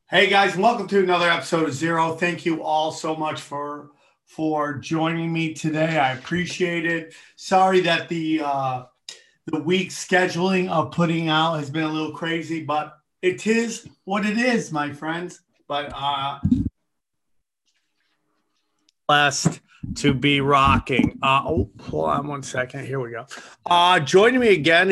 Hey guys, and welcome to another episode of Zero. Thank you all so much for joining me today. I appreciate it. Sorry that the week scheduling of putting out has been a little crazy, but it is what it is, my friends. But blessed to be rocking. Hold on one second. Here we go. Joining me again,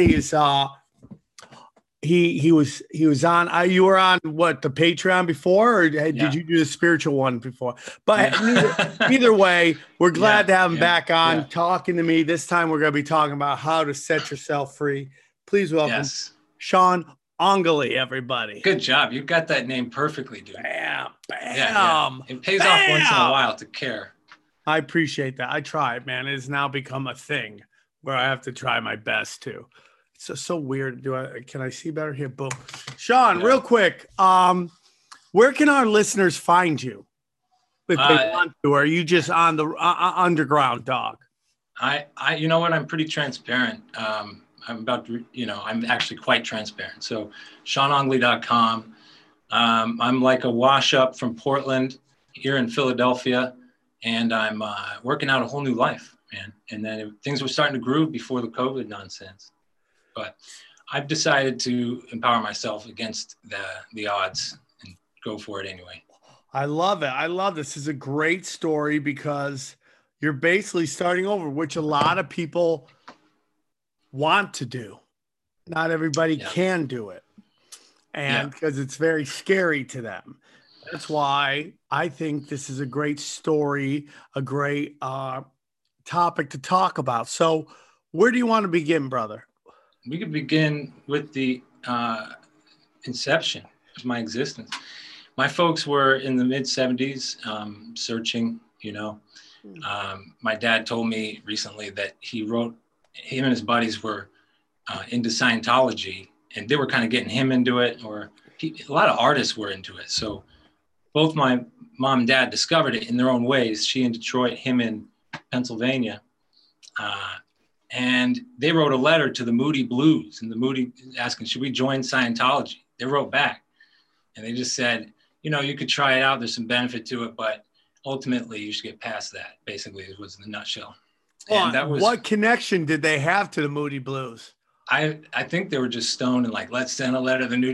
he was on. You were on what, the Patreon before, or did you do the spiritual one before? But either way, we're glad to have him back on talking to me. This time we're going to be talking about how to set yourself free. Please welcome Sean Ongoli, everybody. Good job. You got that name perfectly, dude. Bam, bam. Yeah. It pays off once in a while to care. I appreciate that. I try, man. It has now become a thing where I have to try my best too. It's so weird. Can I see better here? Boom. Sean, real quick. Where can our listeners find you if they want to? Or are you just on the underground, dog? You know what? I'm pretty transparent. I'm actually quite transparent. So SeanOngley.com. I'm like a wash up from Portland here in Philadelphia, and I'm working out a whole new life, man. And then things were starting to groove before the COVID nonsense. But I've decided to empower myself against the odds and go for it anyway. I love it. I love this. This is a great story because you're basically starting over, which a lot of people want to do. Not everybody can do it. And because it's very scary to them. That's why I think this is a great story, a great topic to talk about. So where do you want to begin, brother? We could begin with the inception of my existence. My folks were in the mid-70s searching, My dad told me recently that him and his buddies were into Scientology, and they were kind of getting him into it, a lot of artists were into it. So both my mom and dad discovered it in their own ways, she in Detroit, him in Pennsylvania. And they wrote a letter to the Moody Blues, and the Moody asking, should we join Scientology? They wrote back, and they just said, you could try it out. There's some benefit to it, but ultimately you should get past that. Basically, it was in a nutshell. What connection did they have to the Moody Blues? I think they were just stoned and like, let's send a letter to the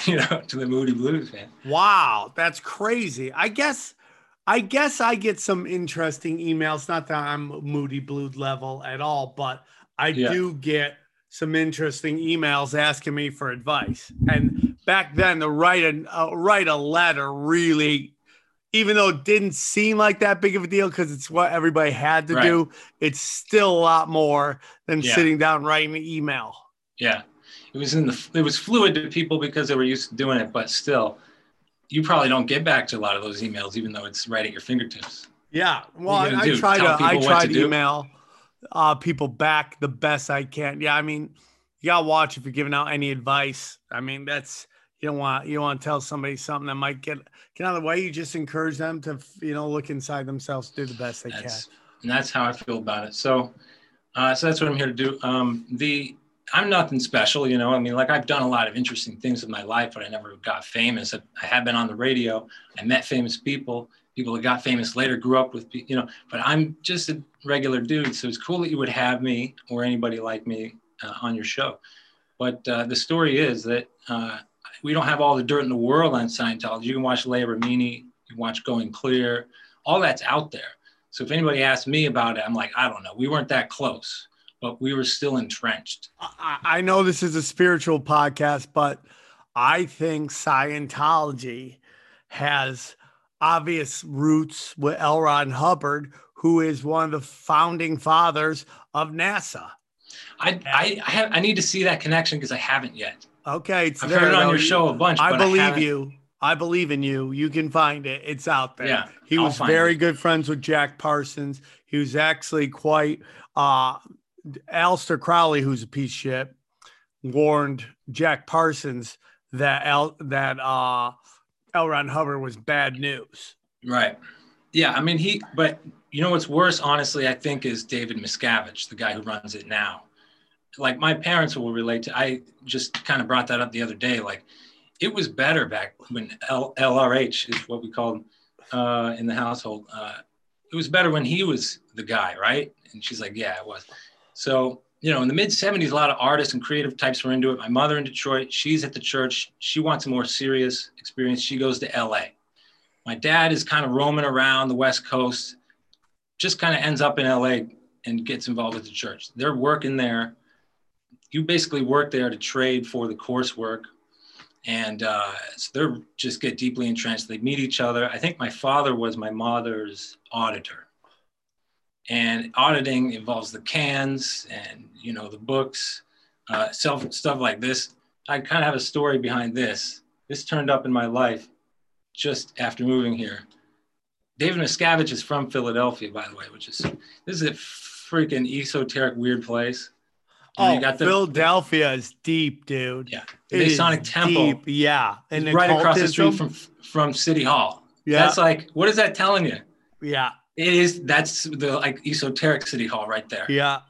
Moody Blues, man. Wow, that's crazy. I guess I get some interesting emails. Not that I'm Moody Blues level at all, but I do get some interesting emails asking me for advice. And back then, to write a letter really, even though it didn't seem like that big of a deal because it's what everybody had to do, it's still a lot more than sitting down and writing an email. Yeah, it was fluid to people because they were used to doing it, but still. You probably don't get back to a lot of those emails, even though it's right at your fingertips. Yeah. Well, I try to email people back the best I can. Yeah. I mean, you got to watch if you're giving out any advice. I mean, you don't want to tell somebody something that might get out of the way. You just encourage them to, look inside themselves, do the best they can. And that's how I feel about it. So that's what I'm here to do. I'm nothing special, I've done a lot of interesting things in my life, but I never got famous. I have been on the radio. I met famous people that got famous later, grew up with, but I'm just a regular dude. So it's cool that you would have me or anybody like me on your show. But the story is that we don't have all the dirt in the world on Scientology. You can watch Leah Remini, you can watch Going Clear, all that's out there. So if anybody asks me about it, I'm like, I don't know. We weren't that close. But we were still entrenched. I know this is a spiritual podcast, but I think Scientology has obvious roots with L. Ron Hubbard, who is one of the founding fathers of NASA. I need to see that connection because I haven't yet. Okay. I've heard it on your show a bunch. I believe you. I believe in you. You can find it. It's out there. Yeah, he was very good friends with Jack Parsons. He was actually quite... Aleister Crowley, who's a piece of shit, warned Jack Parsons that L. Ron Hubbard was bad news. Right. Yeah. I mean, but what's worse, honestly, I think, is David Miscavige, the guy who runs it now. Like, my parents will relate to, I just kind of brought that up the other day. Like, it was better back when LRH is what we called in the household. It was better when he was the guy, right? And she's like, yeah, it was. So, you know, in the mid 70s, a lot of artists and creative types were into it. My mother in Detroit, she's at the church. She wants a more serious experience. She goes to LA. My dad is kind of roaming around the West Coast, just kind of ends up in LA and gets involved with the church. They're working there. You basically work there to trade for the coursework. And so they're just get deeply entrenched. They meet each other. I think my father was my mother's auditor. And auditing involves the cans and, you know, the books, stuff like this. I kind of have a story behind this. This turned up in my life just after moving here. David Miscavige is from Philadelphia, by the way, this is a freaking esoteric, weird place. You got Philadelphia is deep, dude. Yeah. The Masonic Temple. Deep. Yeah. And right across the street from City Hall. Yeah. That's like, what is that telling you? Yeah. It is. That's the like esoteric City Hall right there. Yeah.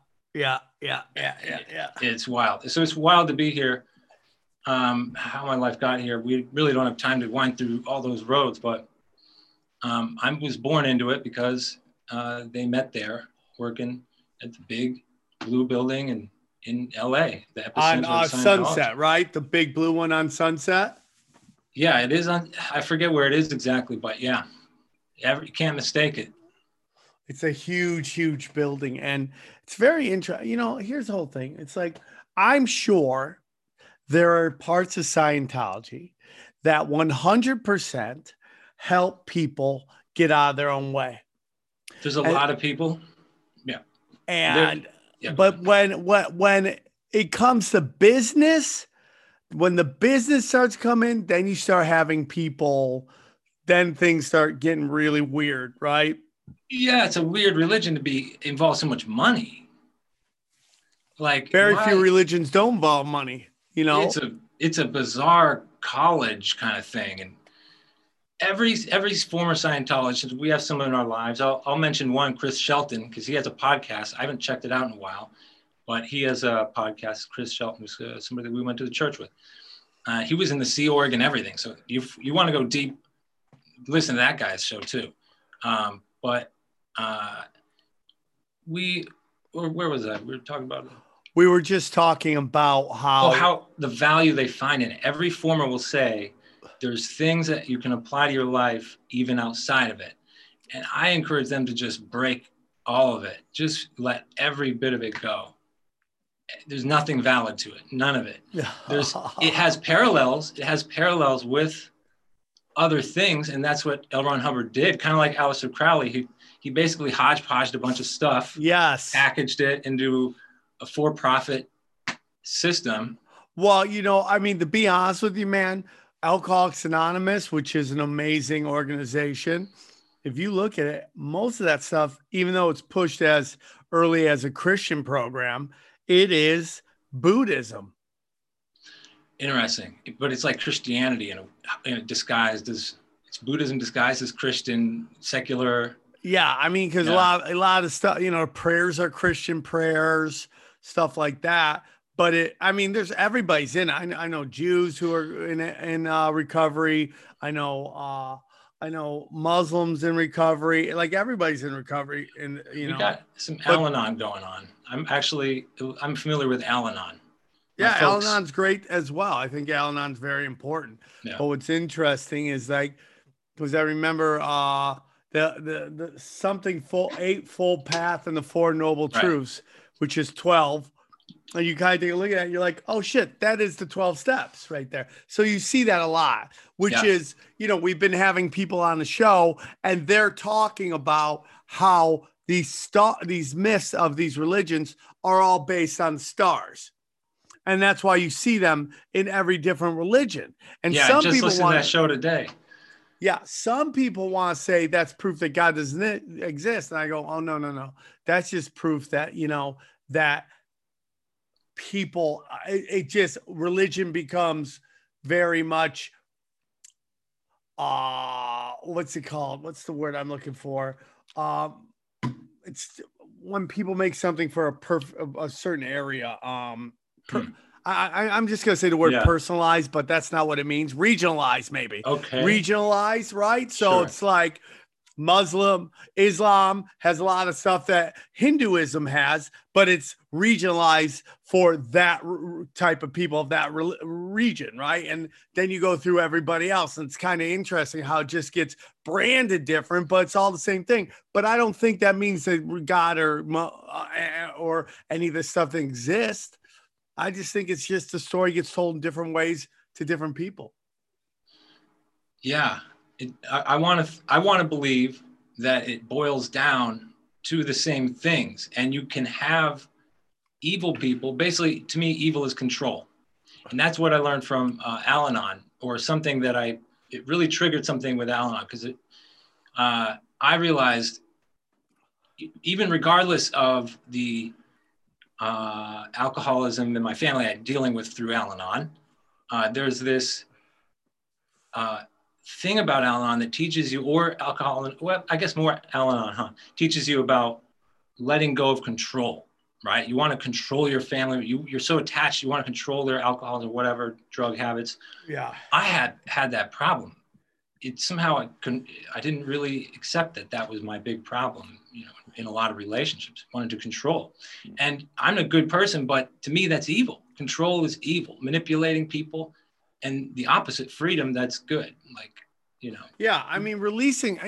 It's wild. So it's wild to be here. How my life got here. We really don't have time to wind through all those roads, but I was born into it because they met there working at the big blue building and in LA, the epicenter on Sunset, right? The big blue one on Sunset. Yeah, it is on. I forget where it is exactly, but yeah, you can't mistake it. It's a huge, huge building, and it's very interesting. You know, here's the whole thing. It's like I'm sure there are parts of Scientology that 100% help people get out of their own way. There's a lot of people, yeah, and. Yeah. But when it comes to business, when the business starts coming, then you start having people, then things start getting really weird, right? Yeah, it's a weird religion to be involve so much money. Like very few religions don't involve money, you know. It's a bizarre college kind of thing, and every former Scientologist, we have some in our lives. I'll mention one, Chris Shelton, because he has a podcast. I haven't checked it out in a while, but he has a podcast. Chris Shelton was somebody that we went to the church with. He was in the Sea Org and everything. So you want to go deep, listen to that guy's show too. But where was that? We were talking about it. We were just talking about how the value they find in it. Every former will say, there's things that you can apply to your life even outside of it. And I encourage them to just break all of it. Just let every bit of it go. There's nothing valid to it. None of it. It has parallels. It has parallels with other things. And that's what L. Ron Hubbard did. Kind of like Aleister Crowley. He basically hodgepodged a bunch of stuff. Yes. Packaged it into a for-profit system. Well, you know, I mean, to be honest with you, man, Alcoholics Anonymous, which is an amazing organization. If you look at it, most of that stuff, even though it's pushed as early as a Christian program, it is Buddhism. Interesting. But it's like Christianity in a disguised as it's Buddhism disguised as Christian, secular. Yeah. I mean, because a lot of stuff, you know, prayers are Christian prayers, stuff like that. But there's everybody's in it. I know Jews who are in recovery. I know Muslims in recovery. Like everybody's in recovery. And we got some Al-Anon going on. I'm familiar with Al-Anon. Yeah, Al-Anon's great as well. I think Al-Anon's very important. Yeah. But what's interesting is because I remember the something eightfold path and the Four Noble Truths, which is 12. And you kind of take a look at it and you're like, oh shit, that is the 12 steps right there. So you see that a lot, which is, you know, we've been having people on the show and they're talking about how these myths of these religions are all based on stars. And that's why you see them in every different religion. And some just people listen to that show today. Yeah. Some people want to say that's proof that God doesn't exist. And I go, oh, no. That's just proof that, you know, that people, religion becomes very much, what's it called? What's the word I'm looking for? It's when people make something for a certain area. I I'm just going to say the word personalized, but that's not what it means. Regionalized, maybe. Okay. Regionalized, right? So Sure. it's like Islam has a lot of stuff that Hinduism has, but it's regionalized for that type of people of that region, right? And then you go through everybody else, and it's kind of interesting how it just gets branded different, but it's all the same thing. But I don't think that means that God or any of this stuff that exists. I just think it's just the story gets told in different ways to different people. Yeah. I want to believe that it boils down to the same things, and you can have evil people. Basically, to me, evil is control, and that's what I learned from Al-Anon, or something that it really triggered something with Al-Anon, because I realized, even regardless of the alcoholism in my family I'm dealing with through Al-Anon, there's this thing about Al-Anon that teaches you, or alcohol, well, I guess more Al-Anon, teaches you about letting go of control, right? You want to control your family. You're so attached. You want to control their alcohol or whatever drug habits. Yeah. I had that problem. It somehow I didn't really accept that was my big problem, in a lot of relationships. I wanted to control. And I'm a good person, but to me, that's evil. Control is evil. Manipulating people. And the opposite, freedom, that's good. Yeah, I mean, releasing,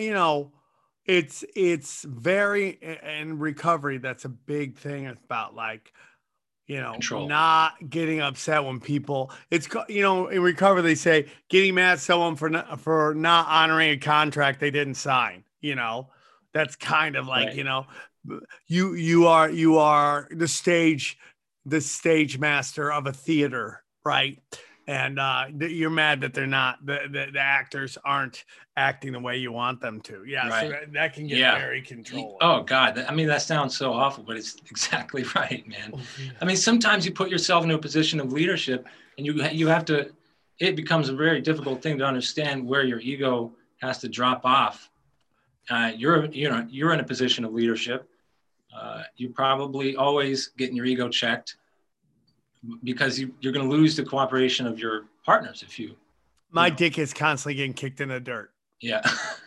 it's very, in recovery, that's a big thing about control. Not getting upset when people, in recovery, they say getting mad at someone for not honoring a contract they didn't sign, that's kind of like, right. You are the stage master of a theater, right? And you're mad that they're not, the actors aren't acting the way you want them to. Yeah. Right. So that can get very controlling. Oh God. That sounds so awful, but it's exactly right, man. I mean, sometimes you put yourself in a position of leadership, and you have to, it becomes a very difficult thing to understand where your ego has to drop off. You're in a position of leadership. You're probably always getting your ego checked, because you're going to lose the cooperation of your partners if you. My dick is constantly getting kicked in the dirt. Yeah.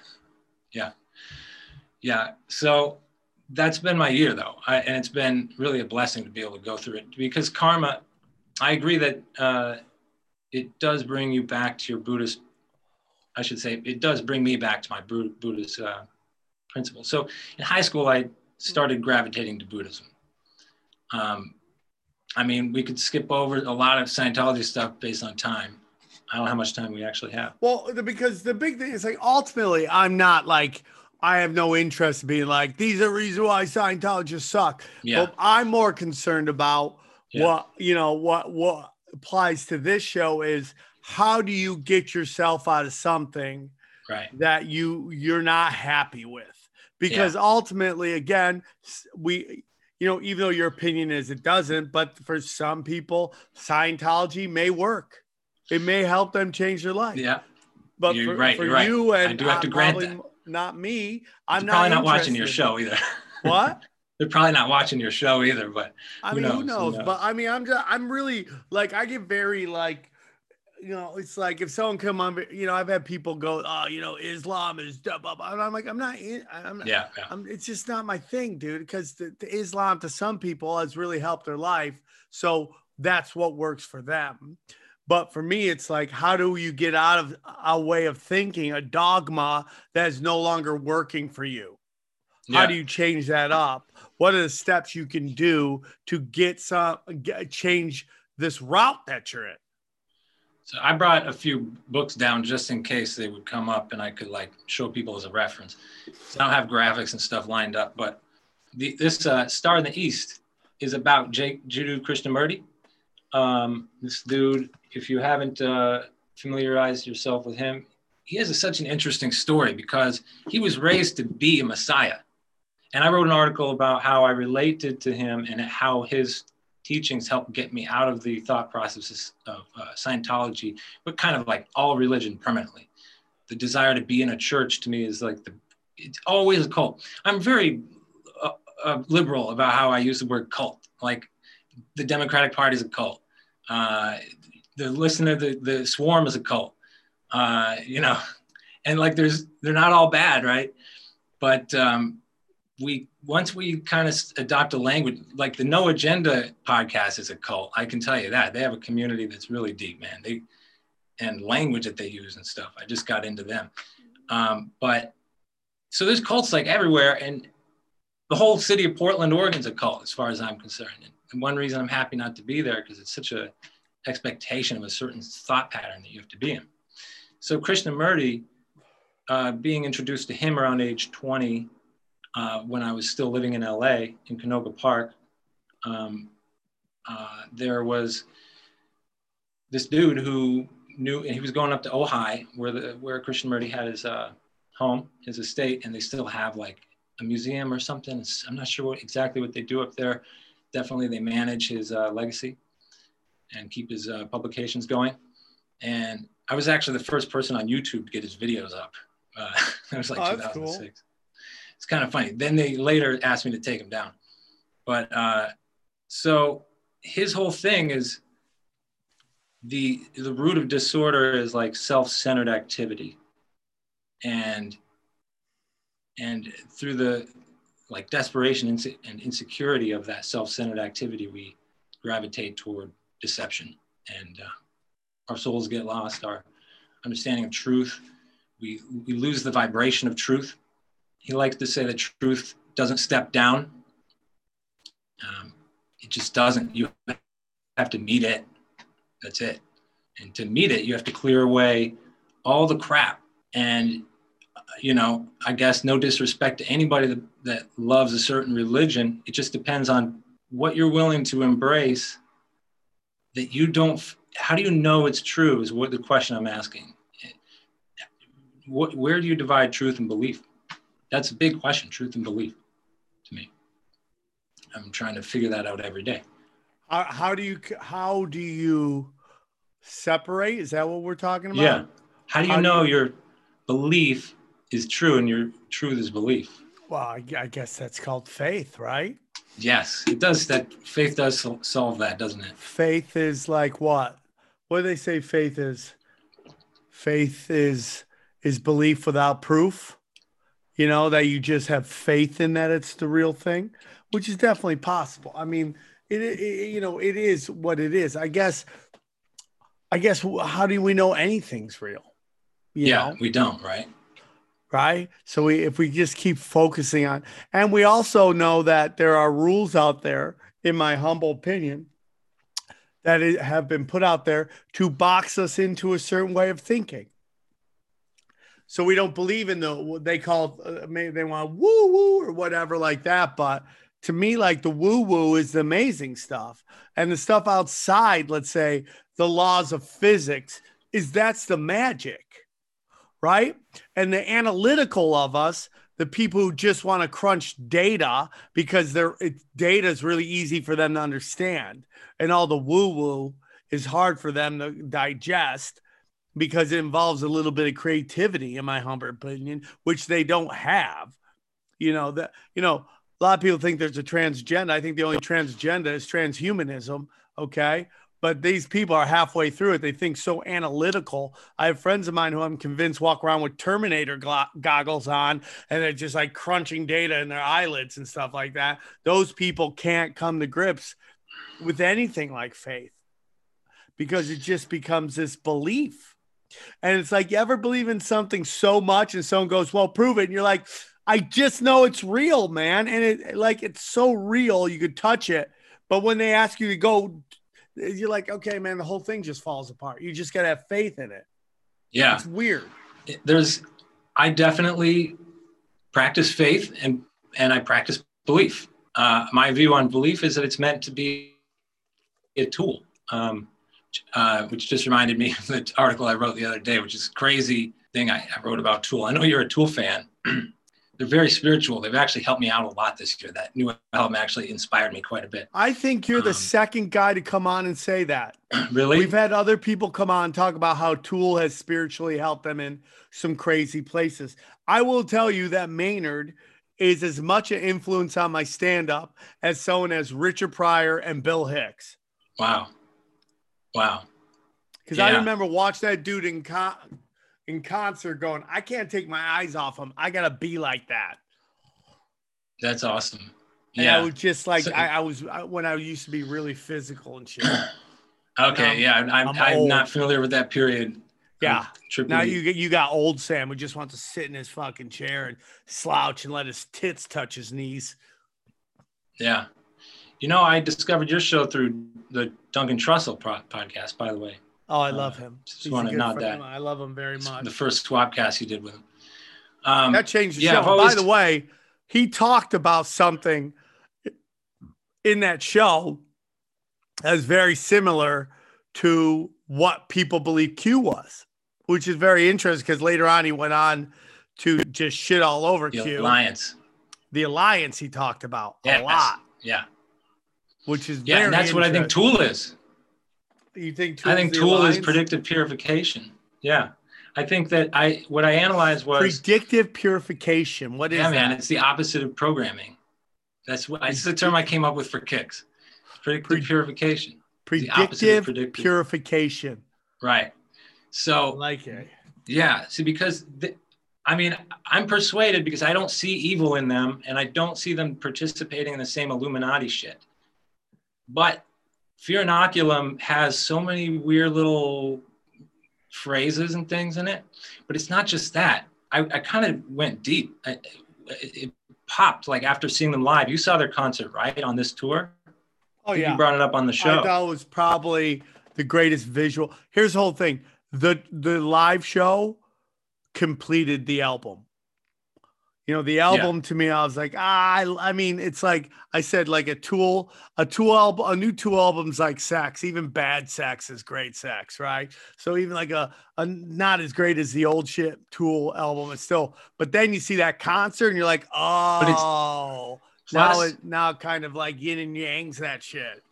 Yeah. So that's been my year, though. And it's been really a blessing to be able to go through it, because karma, I agree that it does bring you back to your Buddhist, I should say, it does bring me back to my Buddhist principles. So in high school, I started gravitating to Buddhism. I mean, we could skip over a lot of Scientology stuff based on time. I don't know how much time we actually have. Well, because the big thing is, ultimately, I'm not I have no interest in being these are reasons why Scientologists suck. Yeah. But I'm more concerned about what applies to this show is, how do you get yourself out of something that you're not happy with? Because ultimately, again, even though your opinion is it doesn't, but for some people, Scientology may work. It may help them change their life. Yeah. But for you and I do have to grant that. Not me, I'm probably not watching your show either. What? They're probably not watching your show either, but who knows? But I mean, I'm really I get very it's like if someone come on, I've had people go, Islam is blah, blah, blah. And I'm like, I'm not. It's just not my thing, dude, because the Islam to some people has really helped their life. So that's what works for them. But for me, it's how do you get out of a way of thinking, a dogma that is no longer working for you? Yeah. How do you change that up? What are the steps you can do to change this route that you're in? So I brought a few books down just in case they would come up and I could show people as a reference. So I don't have graphics and stuff lined up, but this Star in the East is about Jiddu Krishnamurti. This dude, if you haven't familiarized yourself with him, he has such an interesting story, because he was raised to be a messiah. And I wrote an article about how I related to him and how his teachings helped get me out of the thought processes of Scientology, but kind of all religion permanently. The desire to be in a church to me is it's always a cult. I'm very liberal about how I use the word cult. The Democratic Party is a cult. The listener, the Swarm is a cult. You know, and like they're not all bad, right? But once we kind of adopt a language, like the No Agenda podcast is a cult. I can tell you that. They have a community that's really deep, man. And language that they use and stuff. I just got into them. But so there's cults like everywhere, and the whole city of Portland, Oregon's a cult as far as I'm concerned. And one reason I'm happy not to be there, because it's such a expectation of a certain thought pattern that you have to be in. So Krishnamurti, being introduced to him around age 20, when I was still living in LA in Canoga Park, there was this dude who knew, and he was going up to Ojai, where Krishnamurti had his home, his estate, and they still have like a museum or something. I'm not sure exactly what they do up there. Definitely they manage his legacy and keep his publications going. And I was actually the first person on YouTube to get his videos up. It was like 2006. Cool. It's kind of funny. Then they later asked me to take him down. But so his whole thing is the root of disorder is like self-centered activity. And through the like desperation and insecurity of that self-centered activity, we gravitate toward deception, and our souls get lost, our understanding of truth. We lose the vibration of truth. He likes to say that truth doesn't step down. It just doesn't. You have to meet it. That's it. And to meet it, you have to clear away all the crap. And, you know, I guess no disrespect to anybody that loves a certain religion. It just depends on what you're willing to embrace that you don't. How do you know it's true is what the question I'm asking. Where do you divide truth and belief? That's a big question, truth and belief, to me. I'm trying to figure that out every day. How do you separate? Is that what we're talking about? Yeah. How do you know your belief is true and your truth is belief? Well, I guess that's called faith, right? Yes, it does. That faith does solve that, doesn't it? Faith is like what? What do they say faith is? Faith is belief without proof. You know, that you just have faith in that it's the real thing, which is definitely possible. I mean, it is what it is. I guess, how do we know anything's real? You know? We don't, right? Right. So if we just keep focusing on, and we also know that there are rules out there, in my humble opinion, that have been put out there to box us into a certain way of thinking. So we don't believe in what they call, maybe they want woo woo or whatever like that. But to me, like the woo woo is the amazing stuff. And the stuff outside, let's say the laws of physics, that's the magic, right? And the analytical of us, the people who just want to crunch data because data is really easy for them to understand. And all the woo woo is hard for them to digest, because it involves a little bit of creativity, in my humble opinion, which they don't have. A lot of people think there's a transgender. I think the only transgender is transhumanism. Okay. But these people are halfway through it. They think so analytical. I have friends of mine who I'm convinced walk around with Terminator goggles on, and they're just like crunching data in their eyelids and stuff like that. Those people can't come to grips with anything like faith, because it just becomes this belief. And it's like, you ever believe in something so much and someone goes, well, prove it. And you're like, I just know it's real, man. And it's so real, you could touch it. But when they ask you to go, you're like, okay, man, the whole thing just falls apart. You just got to have faith in it. Yeah. It's weird. I definitely practice faith and I practice belief. My view on belief is that it's meant to be a tool. Which just reminded me of the article I wrote the other day, which is a crazy thing I wrote about Tool. I know you're a Tool fan. They're very spiritual. They've actually helped me out a lot this year. That new album actually inspired me quite a bit. I think you're the second guy to come on and say that. Really? We've had other people come on and talk about how Tool has spiritually helped them in some crazy places. I will tell you that Maynard is as much an influence on my stand-up as someone as Richard Pryor and Bill Hicks. Wow. Wow. Because I remember watching that dude in concert going, I can't take my eyes off him. I got to be like that. That's awesome. And I was just like, I was when I used to be really physical and shit. Okay. Yeah. I'm not familiar with that period. Yeah. Now you got old Sam who just wants to sit in his fucking chair and slouch and let his tits touch his knees. Yeah. You know, I discovered your show through the Duncan Trussell podcast, by the way. Oh, I love him. Just want to nod that. I love him very much. The first Swapcast you did with him. That changed the show. By the way, he talked about something in that show that was very similar to what people believe Q was, which is very interesting because later on he went on to just shit all over Q. The Alliance he talked about a lot. Yeah. Which is very and that's what I think Tool is. You think I think Tool is predictive purification. Yeah. I think that what I analyzed was predictive purification. What is that? Yeah, man, it's the opposite of programming. It's the term I came up with for kicks. Predictive purification. Predictive purification. Right. So I like it. Yeah. See, because I'm persuaded because I don't see evil in them and I don't see them participating in the same Illuminati shit. But Fear Inoculum has so many weird little phrases and things in it, but it's not just that. I kind of went deep. It popped like after seeing them live. You saw their concert, right? On this tour. Oh, yeah. You brought it up on the show. I thought it was probably the greatest visual. Here's the whole thing. The live show completed the album. You know, the album to me, I was like, I mean, it's like I said, like a new Tool album's like Sax. Even bad Sax is great Sax, right? So even like a not as great as the old shit Tool album, it's still. But then you see that concert, and you're like, oh, now kind of like yin and yang's that shit.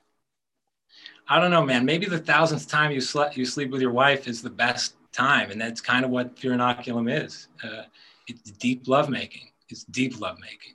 I don't know, man. Maybe the 1000th time you sleep with your wife is the best time, and that's kind of what Fear Inoculum is. It's deep lovemaking. It's deep lovemaking.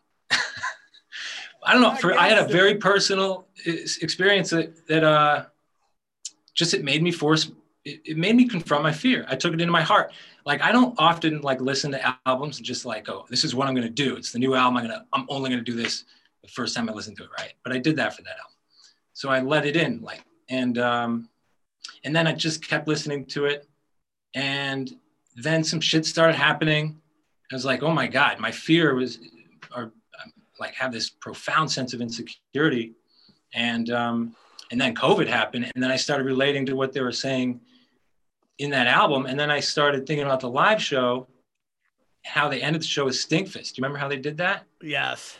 I don't know. I had a very personal experience that just it made me it made me confront my fear. I took it into my heart. Like I don't often like listen to albums and just like, oh, this is what I'm gonna do. It's the new album. I'm only gonna do this the first time I listen to it, right? But I did that for that album. So I let it in, like, and then I just kept listening to it, and then some shit started happening. I was like, oh my God, my fear was, or like have this profound sense of insecurity. And then COVID happened. And then I started relating to what they were saying in that album. And then I started thinking about the live show, how they ended the show with Stinkfist. Do you remember how they did that? Yes.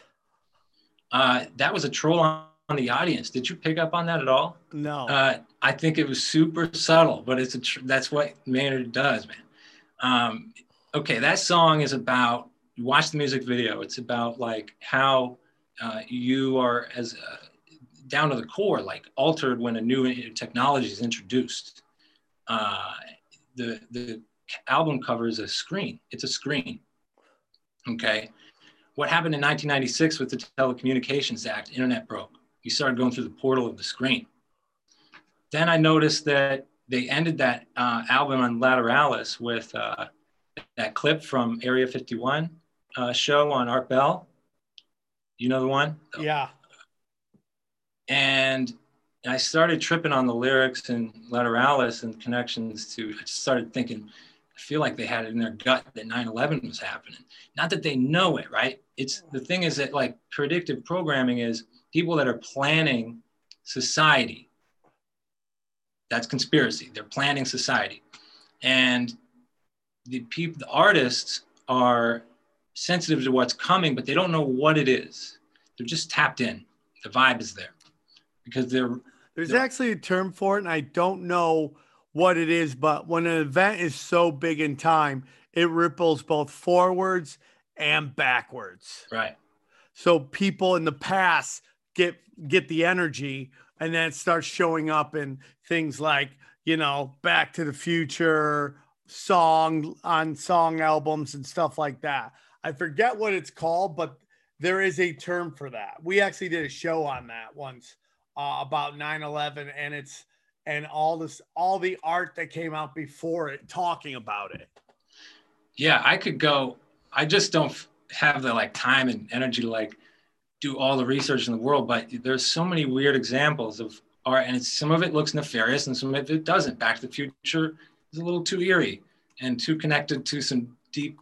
That was a troll on the audience. Did you pick up on that at all? No. I think it was super subtle, but that's what Maynard does, man. Okay, that song is about, you watch the music video, it's about like how you are down to the core, like altered when a new technology is introduced. The album cover is a screen. It's a screen, okay? What happened in 1996 with the Telecommunications Act, internet broke. You started going through the portal of the screen. Then I noticed that they ended that album on Lateralis with that clip from Area 51 show on Art Bell. You know the one? Yeah. And I started tripping on the lyrics and Lateralis and connections to, I just started thinking, I feel like they had it in their gut that 9/11 was happening. Not that they know it, right? The thing is that like predictive programming is people that are planning society. That's conspiracy. They're planning society. And the artists are sensitive to what's coming, but they don't know what it is. They're just tapped in. The vibe is there because there's actually a term for it, and I don't know what it is, but when an event is so big in time, it ripples both forwards and backwards. Right. So people in the past get the energy, and then it starts showing up in things like, you know, Back to the Future, song albums and stuff like that. I forget what it's called, but there is a term for that. We actually did a show on that once about 9/11, and and all the art that came out before it talking about it. Yeah, I could go. I just don't have the like time and energy to like do all the research in the world, but there's so many weird examples of art, and some of it looks nefarious and some of it doesn't. Back to the Future is a little too eerie and too connected to some deep,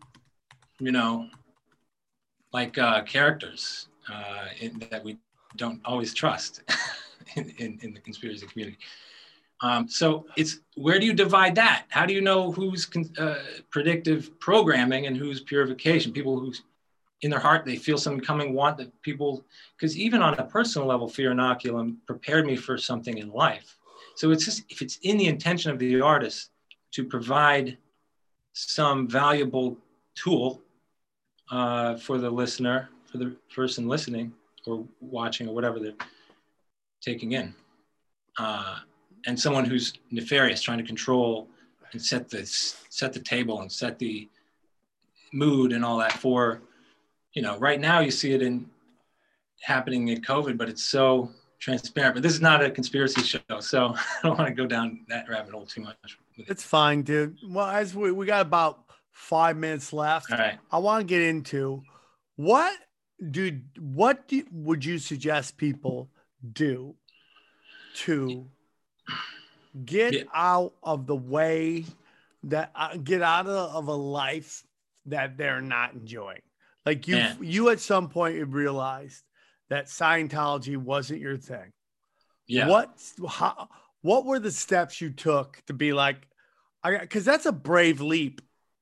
characters that we don't always trust in the conspiracy community. So it's, where do you divide that? How do you know who's predictive programming and who's purification? People who's in their heart, they feel something coming, want that people, because even on a personal level, Fear Inoculum prepared me for something in life. So it's just, if it's in the intention of the artist to provide some valuable tool for the listener, for the person listening or watching or whatever they're taking in, and someone who's nefarious, trying to control and set the table and set the mood and all that for, right now you see it happening in COVID, but it's so transparent. But this is not a conspiracy show, so I don't want to go down that rabbit hole too much. It's fine, dude. Well, as we got about 5 minutes left, all right. I want to get into what would you suggest people do to get out of the way, that get out of a life that they're not enjoying? Like you at some point you realized that Scientology wasn't your thing. Yeah. What were the steps you took to be like, because that's a brave leap.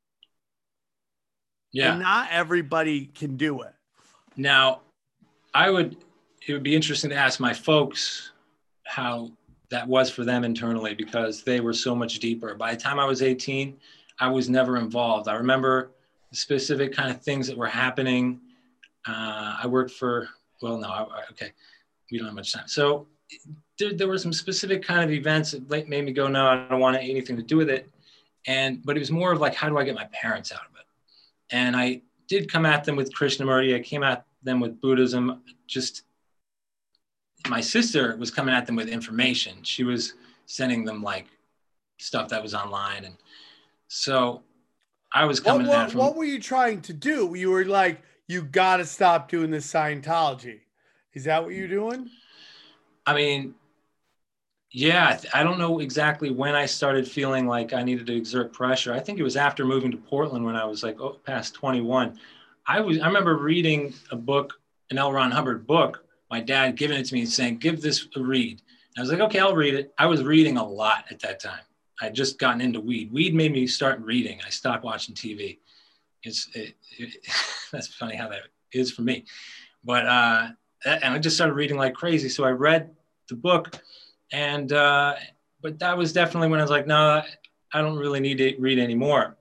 Yeah. And not everybody can do it. Now, it would be interesting to ask my folks how that was for them internally, because they were so much deeper. By the time I was 18, I was never involved. I remember the specific kind of things that were happening. I worked for, okay, we don't have much time. So there were some specific kind of events that made me go, no, I don't want anything to do with it. But it was more of like, how do I get my parents out of it? And I did come at them with Krishnamurti. I came at them with Buddhism. Just, my sister was coming at them with information. She was sending them like stuff that was online. And so I was coming at them. What were you trying to do? You were like, you got to stop doing this Scientology. Is that what you're doing? I mean, yeah, I don't know exactly when I started feeling like I needed to exert pressure. I think it was after moving to Portland when I was like past 21. I remember reading a book, an L. Ron Hubbard book, my dad giving it to me and saying, give this a read. And I was like, okay, I'll read it. I was reading a lot at that time. I had just gotten into weed. Weed made me start reading. I stopped watching TV. That's funny how that is for me. But, and I just started reading like crazy. So I read the book. And, but that was definitely when I was like, no, I don't really need to read anymore.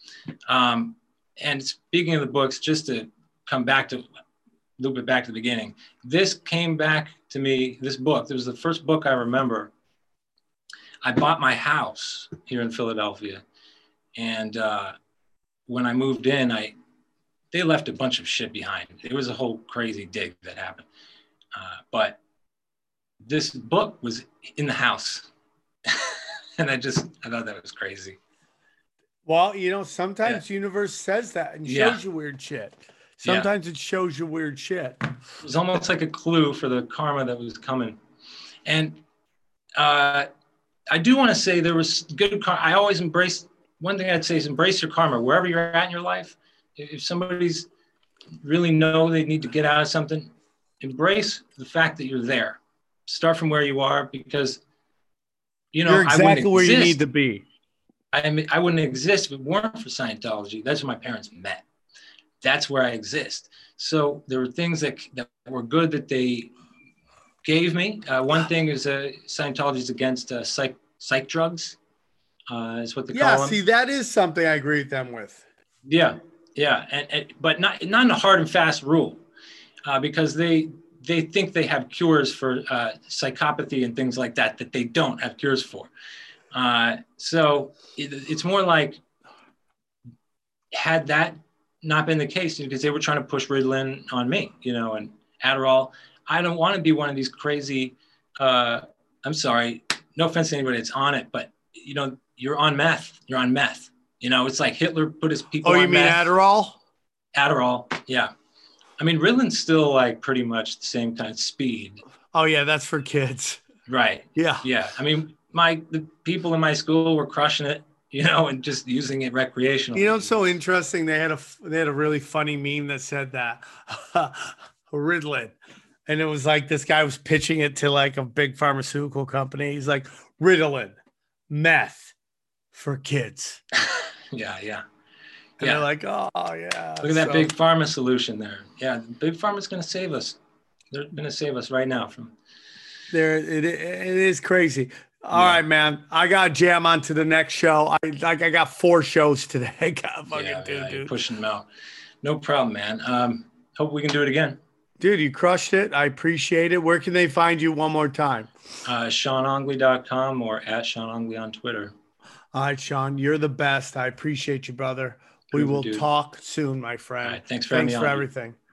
And speaking of the books, just to loop it back to the beginning, this came back to me, this book, it was the first book I remember. I bought my house here in Philadelphia. And when I moved in, they left a bunch of shit behind. It was a whole crazy dig that happened. But this book was in the house. And I thought that was crazy. Well, sometimes the universe says that and shows you weird shit. Sometimes it shows you weird shit. It was almost like a clue for the karma that was coming. And I do want to say there was good karma. I always one thing I'd say is embrace your karma wherever you're at in your life. If somebody's really know they need to get out of something, embrace the fact that you're there. Start from where you are, because you're exactly where you need to be. I wouldn't exist if it weren't for Scientology. That's where my parents met. That's where I exist. So there were things that were good that they gave me. One thing is Scientology is against psych drugs, is what they call them. Yeah, see, that is something I agree with them with. Yeah, but not in a hard and fast rule, because they think they have cures for psychopathy and things like that they don't have cures for. So it's more like, had that not been the case, because they were trying to push Ritalin on me, and Adderall. I don't want to be one of these crazy, I'm sorry, no offense to anybody that's on it, but you know, you're on meth. You're on meth. You know, it's like Hitler put his people on meth. Oh, you mean Adderall? Adderall, yeah. I mean, Ritalin's still like pretty much the same kind of speed. Oh yeah, that's for kids. Right. Yeah. Yeah. I mean, the people in my school were crushing it, you know, and just using it recreationally. You know, it's so interesting. They had a really funny meme that said that Ritalin, and it was like this guy was pitching it to like a big pharmaceutical company. He's like, Ritalin, meth for kids. Yeah, yeah. And they're like, oh yeah. Look at that big pharma solution there. Yeah, big pharma's going to save us. They're going to save us right now from there. It is crazy. All right, man. I got to jam on to the next show. I got 4 shows today. Dude. Pushing them out. No problem, man. Hope we can do it again. Dude, you crushed it. I appreciate it. Where can they find you one more time? SeanOngley.com or at SeanOngley on Twitter. All right, Sean, you're the best. I appreciate you, brother. We will talk soon, my friend. All right, thanks for everything.